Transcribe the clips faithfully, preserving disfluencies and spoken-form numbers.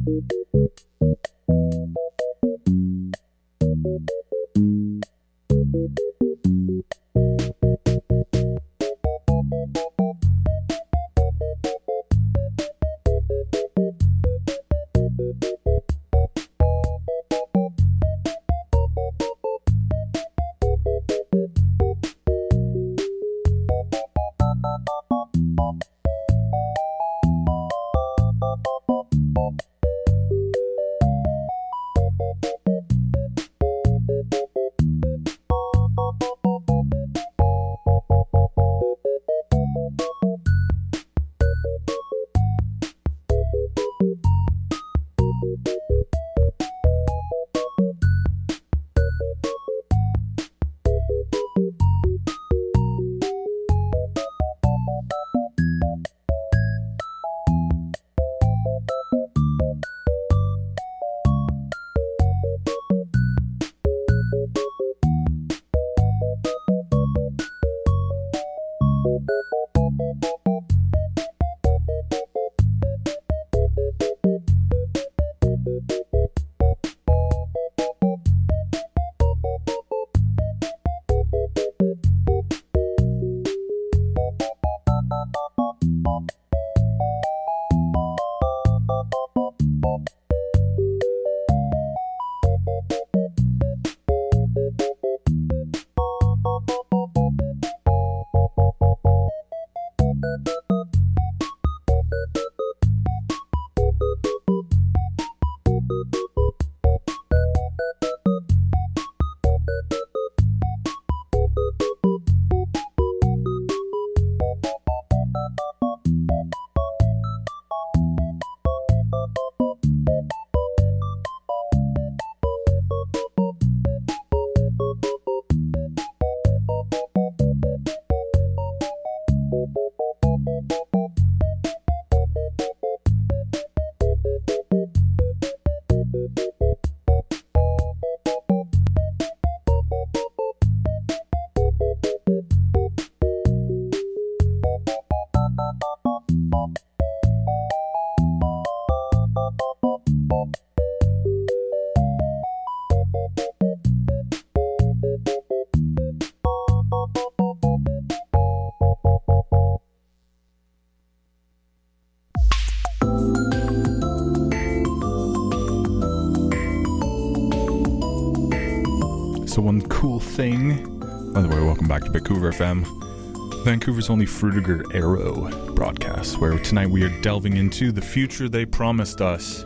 So one cool thing, by the way, welcome back to Vancouver F M, Vancouver's only Frutiger Aero broadcast, where tonight we are delving into the future they promised us,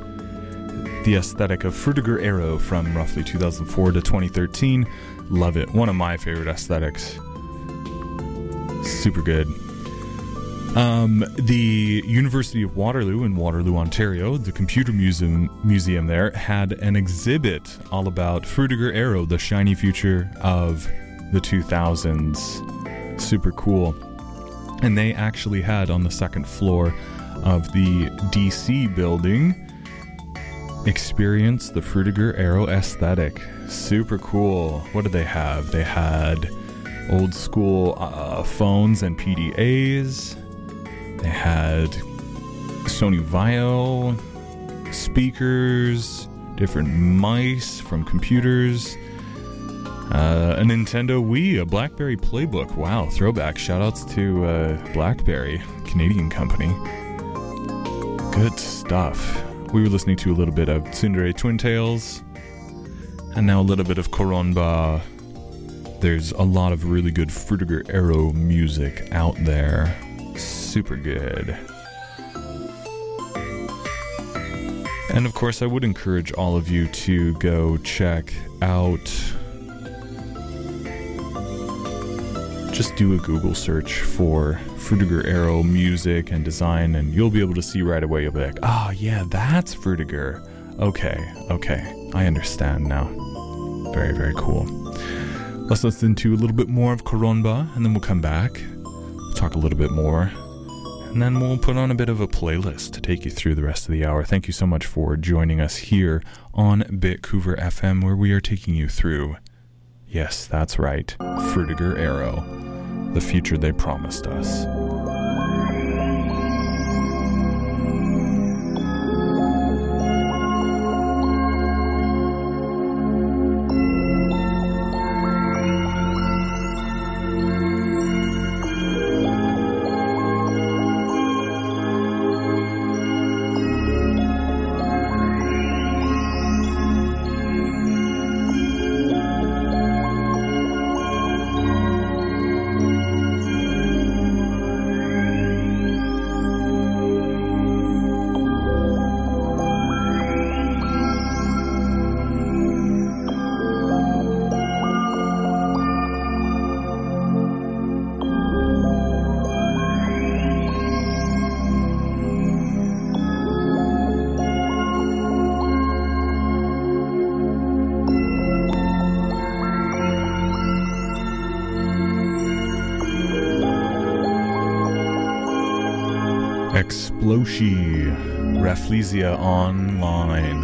the aesthetic of Frutiger Aero from roughly two thousand four to twenty thirteen. Love it. One of my favorite aesthetics. Super good. Um, the University of Waterloo in Waterloo, Ontario, the Computer Museum museum there had an exhibit all about Frutiger Aero, the shiny future of the two thousands. Super cool. And they actually had on the second floor of the D C building experience the Frutiger Aero aesthetic. Super cool. What did they have? They had old school uh, phones and P D As. They had Sony Vaio speakers, different mice from computers, uh, a Nintendo Wii, a BlackBerry Playbook. Wow, throwback. Shoutouts to uh, BlackBerry, Canadian company. Good stuff. We were listening to a little bit of Tsundere Twin Tails, and now a little bit of Koronba. There's a lot of really good Frutiger Aero music out there. Super good. And of course, I would encourage all of you to go check out, just do a Google search for Frutiger Aero music and design, and you'll be able to see right away. You'll be like, oh yeah, that's Frutiger. Okay, okay, I understand now. Very, very cool. Let's listen to a little bit more of Koronba, and then we'll come back. We'll talk a little bit more, and then we'll put on a bit of a playlist to take you through the rest of the hour. Thank you so much for joining us here on Vancouver F M, where we are taking you through, yes, that's right, Frutiger Aero, the future they promised us. Bloshi, Rafflesia Online.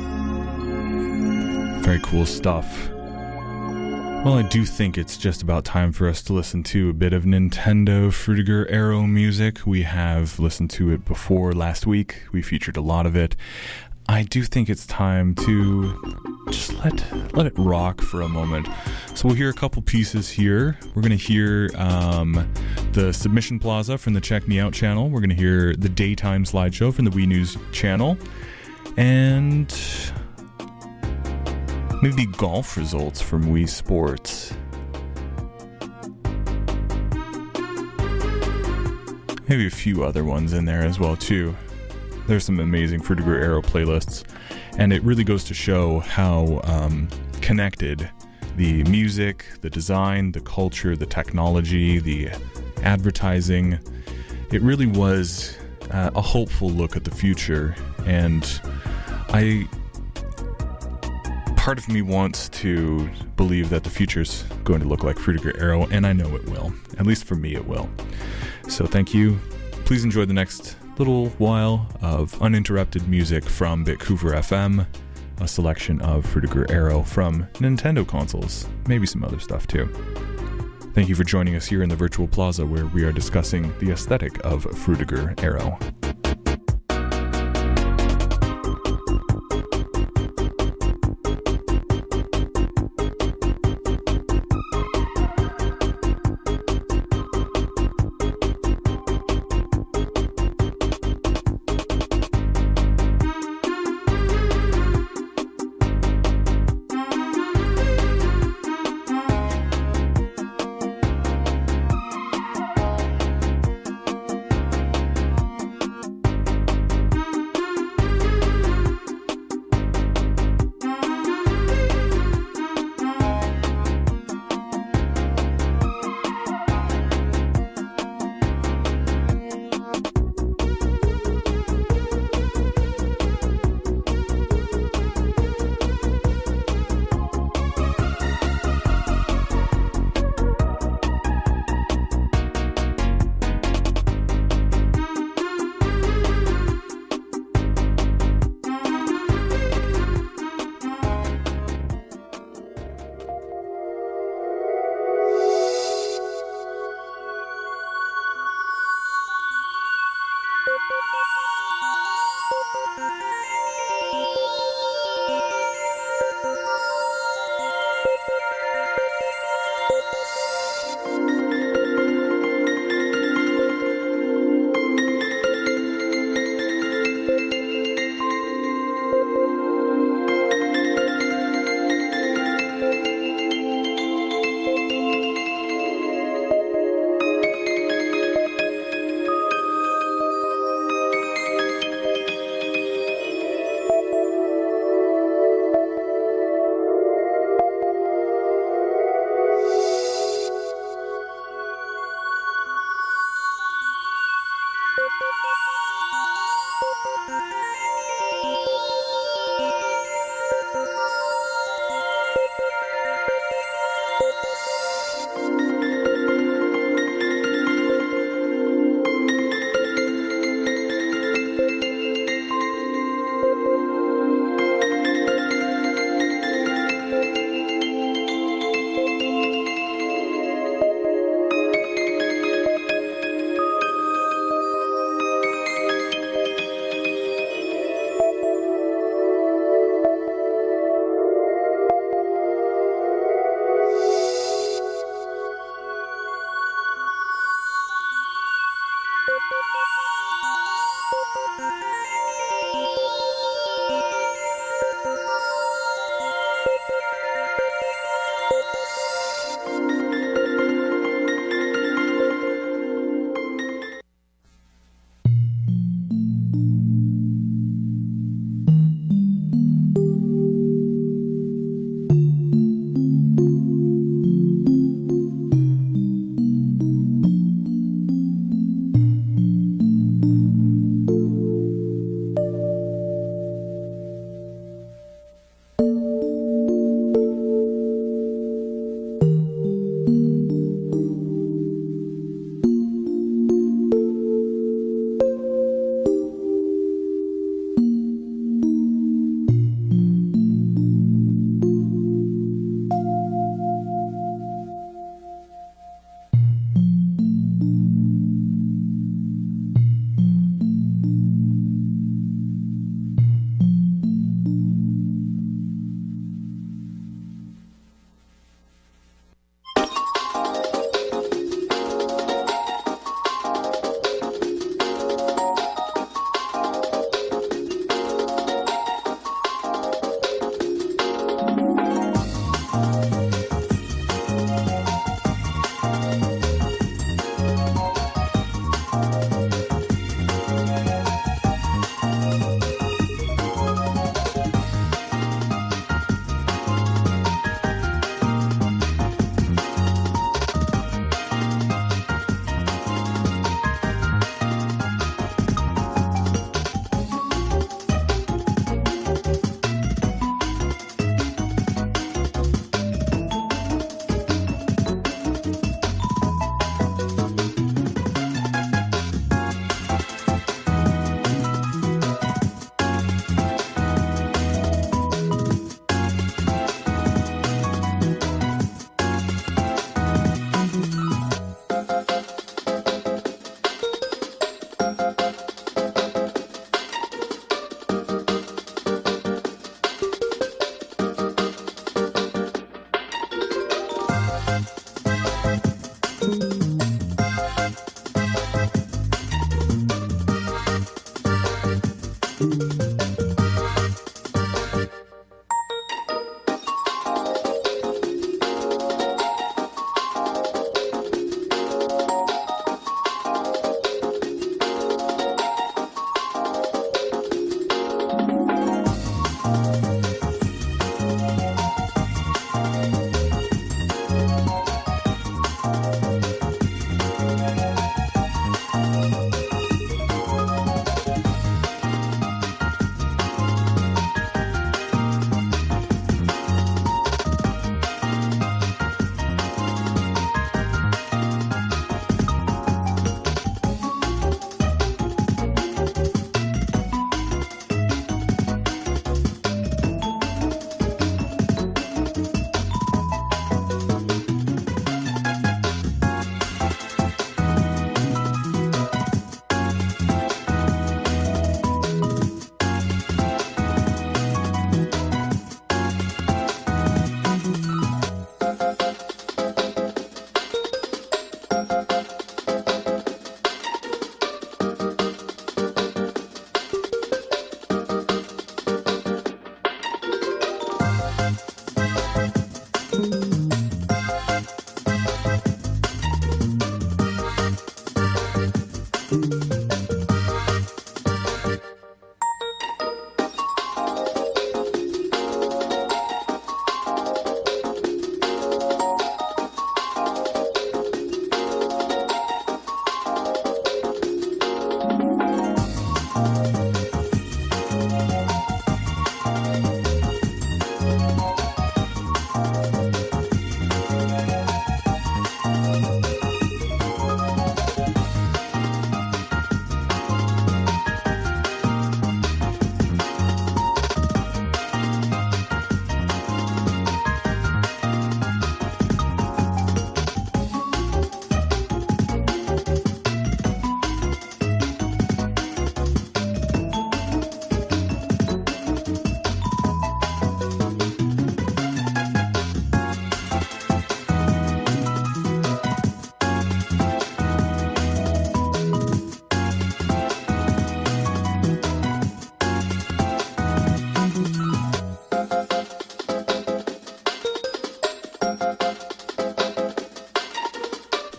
Very cool stuff. Well, I do think it's just about time for us to listen to a bit of Nintendo Frutiger Arrow music. We have listened to it before last week. We featured a lot of it. I do think it's time to just let let it rock for a moment. So we'll hear a couple pieces here. We're going to hear um, the Submission Plaza from the Check Me Out channel. We're going to hear the Daytime Slideshow from the Wii News channel. And maybe golf results from Wii Sports. Maybe a few other ones in there as well, too. There's some amazing Frutiger Arrow playlists, and it really goes to show how um, connected the music, the design, the culture, the technology, the advertising, it really was uh, a hopeful look at the future. And I, part of me wants to believe that the future's going to look like Frutiger Arrow, and I know it will. At least for me, it will. So thank you. Please enjoy the next little while of uninterrupted music from Bitcouver F M, a selection of Frutiger Arrow from Nintendo consoles, maybe some other stuff too. Thank you for joining us here in the Virtual Plaza, where we are discussing the aesthetic of Frutiger Arrow.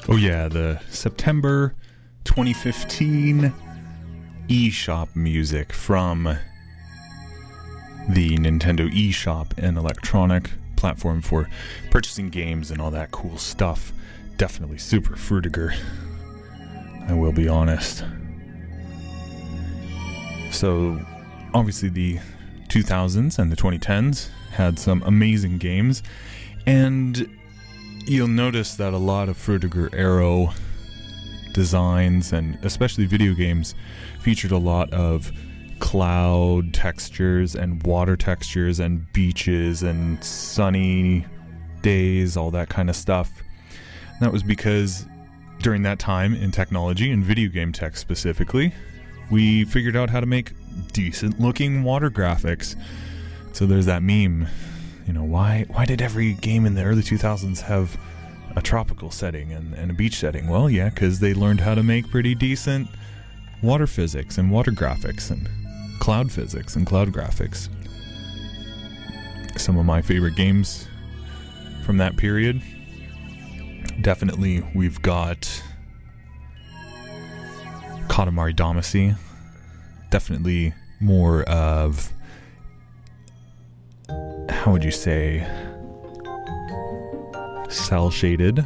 Oh yeah, the September twenty fifteen eShop music from the Nintendo eShop, an electronic platform for purchasing games and all that cool stuff. Definitely super Frutiger, I will be honest. So, obviously the two thousands and the twenty tens had some amazing games, and you'll notice that a lot of Frutiger Arrow designs, and especially video games, featured a lot of cloud textures and water textures and beaches and sunny days, all that kind of stuff. And that was because during that time in technology, and video game tech specifically, we figured out how to make decent looking water graphics. So there's that meme, you know, why why did every game in the early two thousands have a tropical setting and, and a beach setting? Well, yeah, because they learned how to make pretty decent water physics and water graphics and cloud physics and cloud graphics. Some of my favorite games from that period, definitely we've got Katamari Damacy, definitely more of, how would you say, cell shaded.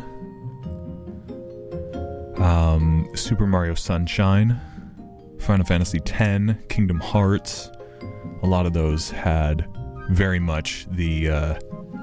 Um, Super Mario Sunshine, Final Fantasy X, Kingdom Hearts, a lot of those had very much the, uh,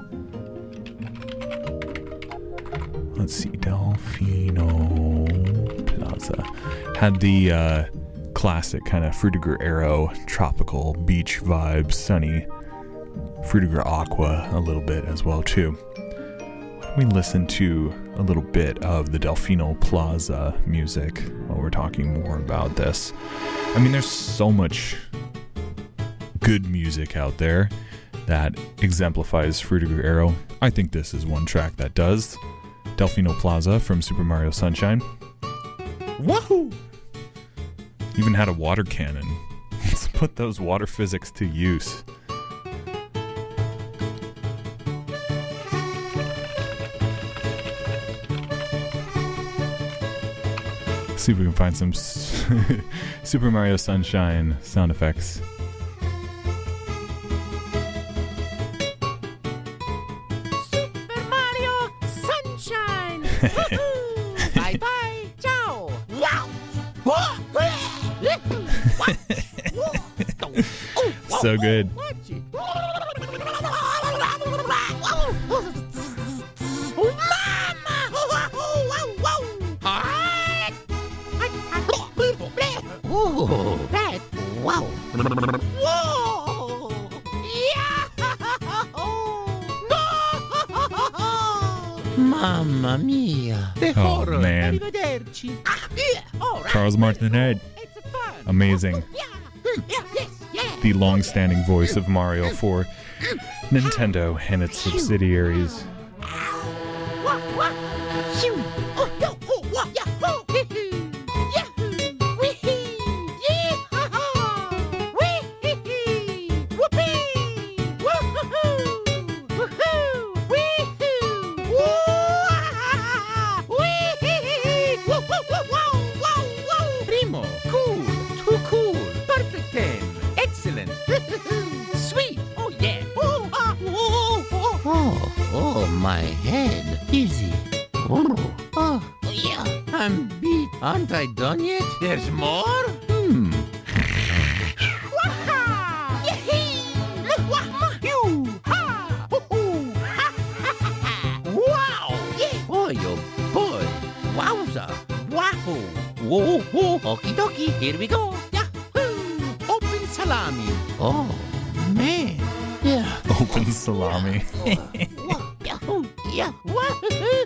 let's see, Delfino Plaza, had the uh, classic kind of Frutiger Arrow, tropical beach vibes, sunny, Frutiger Aqua a little bit as well too. Why don't we listen to a little bit of the Delfino Plaza music while we're talking more about this. I mean, there's so much good music out there that exemplifies Frutiger Arrow. I think this is one track that does. Delfino Plaza from Super Mario Sunshine. Wahoo! Even had a water cannon. Let's put those water physics to use. See if we can find some Super Mario Sunshine sound effects. Super Mario Sunshine! Bye bye! Ciao! So good. Ooh, that, wow. Whoa! Yeah! Mamma mia. Oh, man. Arrivederci. Ah, yeah. All right. Charles Martinet. It's fun. Amazing. Yeah. Yeah. Yes. Yeah. The long-standing voice of Mario for Nintendo and its subsidiaries. Wah, wah. Shoo. Oh, yo, oh, wah, yeah, oh. My head. Easy. Oh, oh, yeah. I'm beat. Aren't I done yet? There's more? Hmm. Wow! Oh, you boy. Wowza. Wahoo. Whoa, whoa. Okie dokie. Here we go. Yahoo! Open salami. Oh, man. Yeah. Open salami. Yahoo! Yahoo!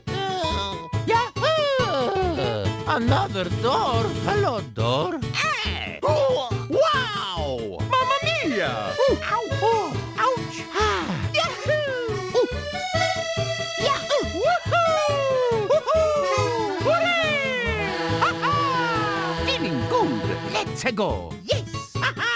Yahoo! Another door. Hello, door. Hey! Oh, wow! Mamma mia! Ooh. Ow! Oh, ouch! Ah. Yahoo! Ooh. Yahoo! Woohoo! Woohoo! Hooray! Ha-ha! Feeling good. Let's go. Yes! Ha-ha!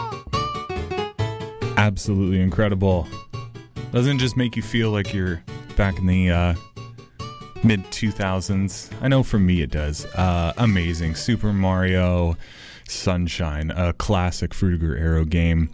Absolutely incredible. Doesn't just make you feel like you're back in the uh, mid two thousands. I know for me it does. Uh, amazing. Super Mario Sunshine, a classic Frutiger Arrow game.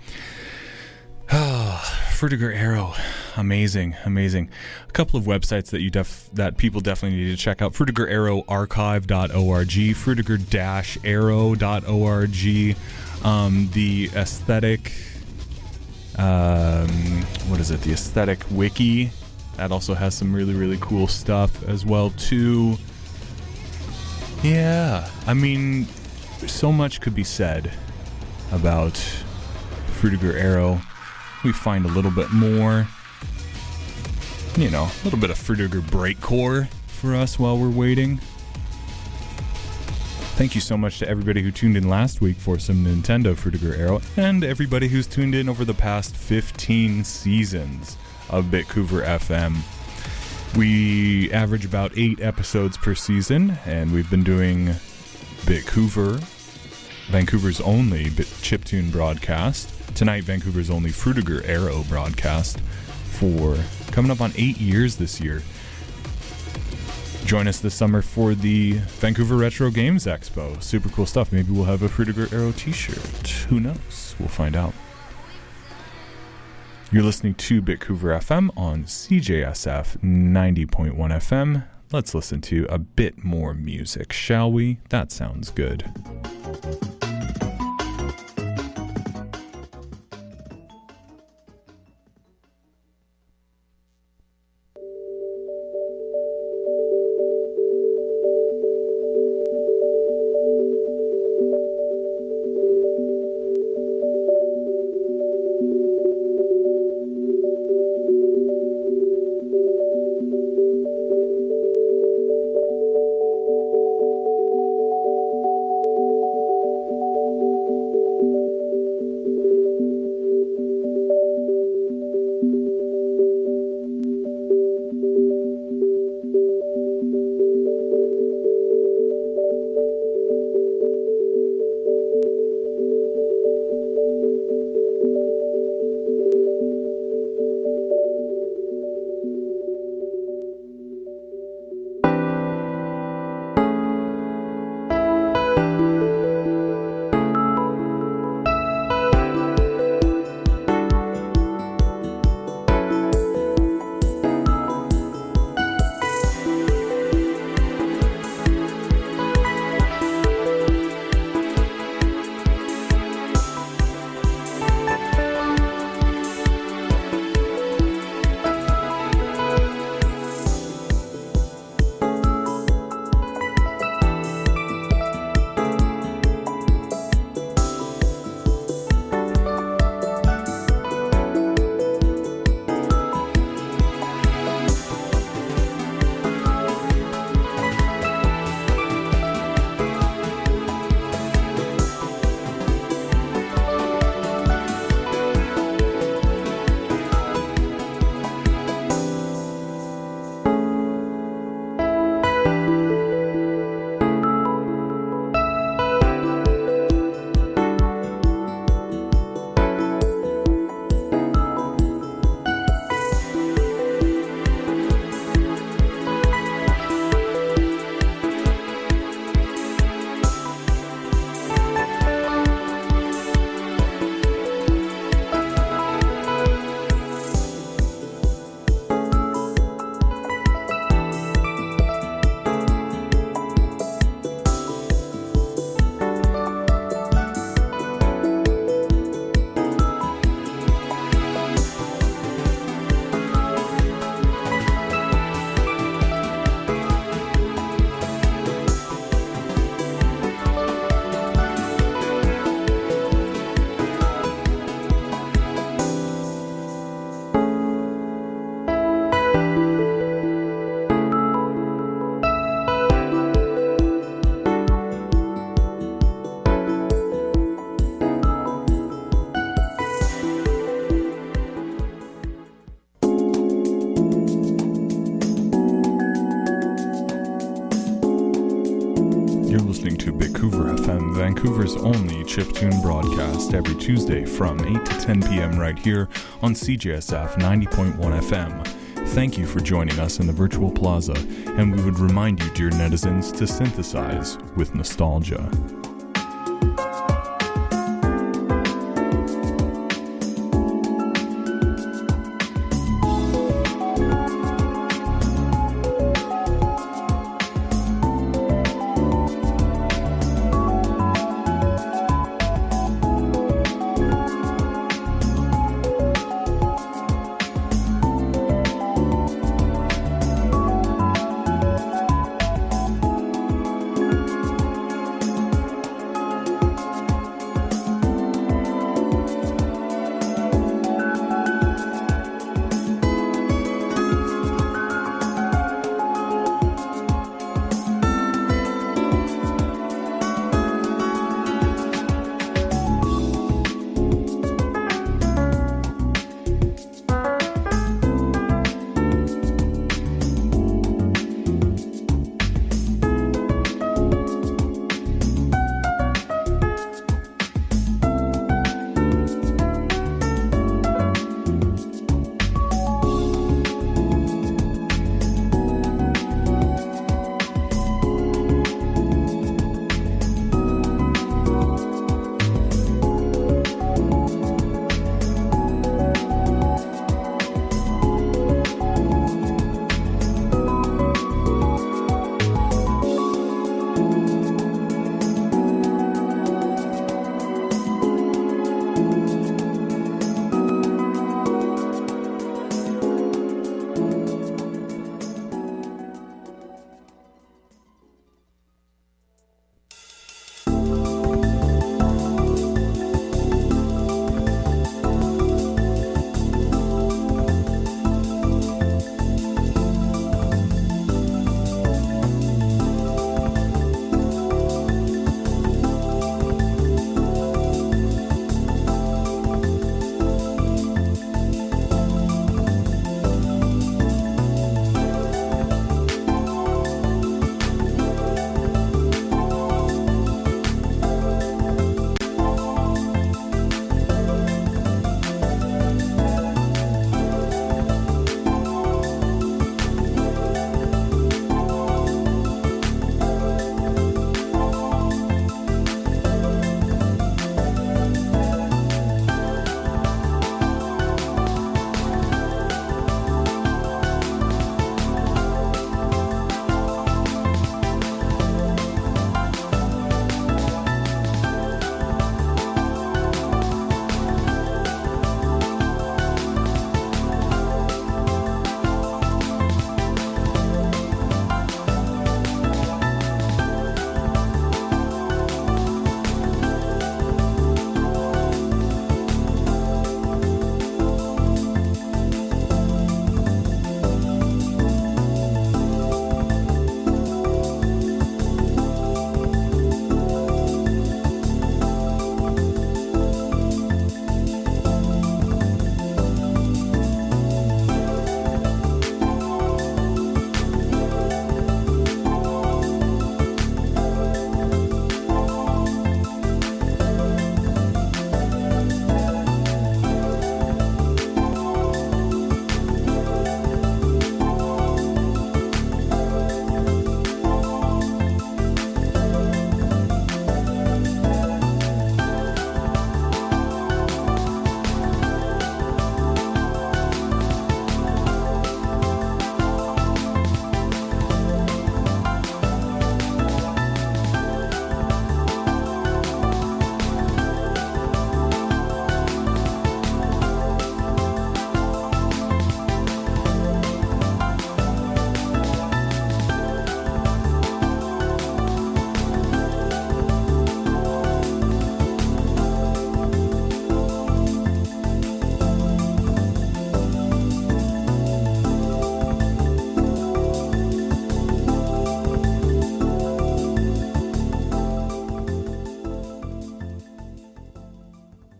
Frutiger Arrow, amazing, amazing. A couple of websites that you def that people definitely need to check out: Frutiger Arrow Archive dot org, Frutiger Arrow dot org. Um, the aesthetic, um, what is it? The aesthetic wiki that also has some really really cool stuff as well too. Yeah, I mean, so much could be said about Frutiger Arrow. We find a little bit more, you know, a little bit of Frutiger Breakcore for us while we're waiting. Thank you so much to everybody who tuned in last week for some Nintendo Frutiger Arrow, and everybody who's tuned in over the past fifteen seasons of Bitcouver F M. We average about eight episodes per season, and we've been doing Bitcouver, Vancouver's only chiptune broadcast. Tonight, Vancouver's only Frutiger Arrow broadcast for coming up on eight years this year. Join us this summer for the Vancouver Retro Games Expo. Super cool stuff. Maybe we'll have a Frutiger Arrow t-shirt. Who knows? We'll find out. You're listening to Bitcouver F M on C J S F ninety point one F M. Let's listen to a bit more music, shall we? That sounds good. Vancouver's only chiptune broadcast every Tuesday from eight to ten p.m. right here on C J S F ninety point one F M. thank you for joining us in the virtual plaza, and we would remind you, dear netizens, to synthesize with nostalgia.